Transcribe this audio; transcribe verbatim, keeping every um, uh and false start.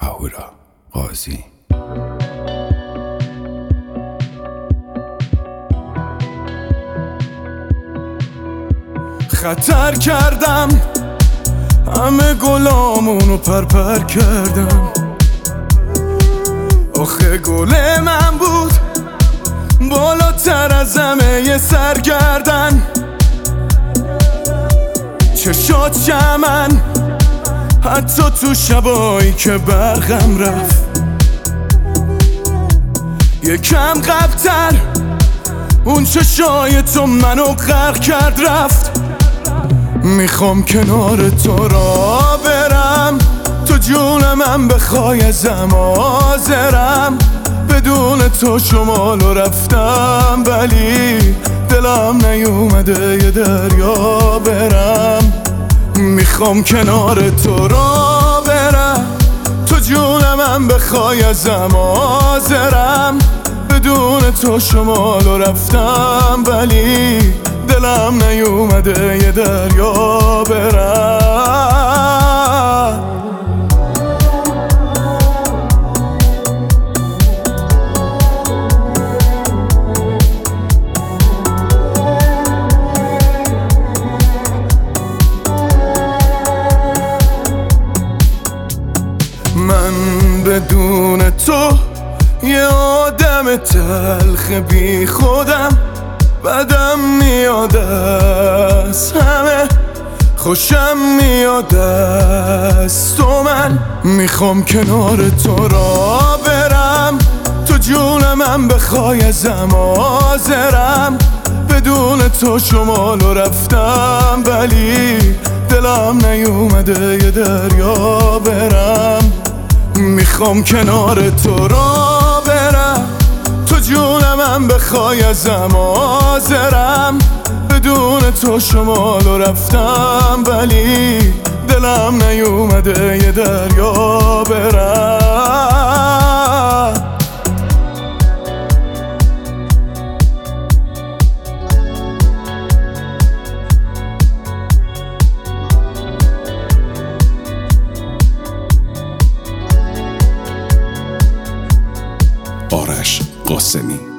اهورا قاضی. خطر کردم، همه گلامونو پرپر کردم. آخه گل من بود بالاتر از همه سرگردن. چشات شمن حتی تو شبایی که برقم رفت. یکم قبل‌تر اون چشای تو منو غرق کرد رفت. میخوام کنار تو را برم، تو جون من بخوای ازم حاضرم. بدون تو شمالو رفتم ولی دلم نیومده یه دریا برم. میخوام کنار تو را برم، تو جون من بخوای ازم حاضرم. بدون تو شمالو رفتم ولی دلم نیومده یه دریا برم. من بدون تو یه آدم تلخ بی خودم. بدم میاد از همه، خوشم میاد از تو. من میخوام کنار تو را برم، تو جون من بخوای ازم حاضرم. بدون تو شمالو رفتم ولی دلم نیومده یه دریا برم. میخوام کنار تو را برم، تو جون من بخوای ازم حاضرم. بدون تو شمالو رفتم ولی دلم نیومده یه دریا برم. آرش قاسمی.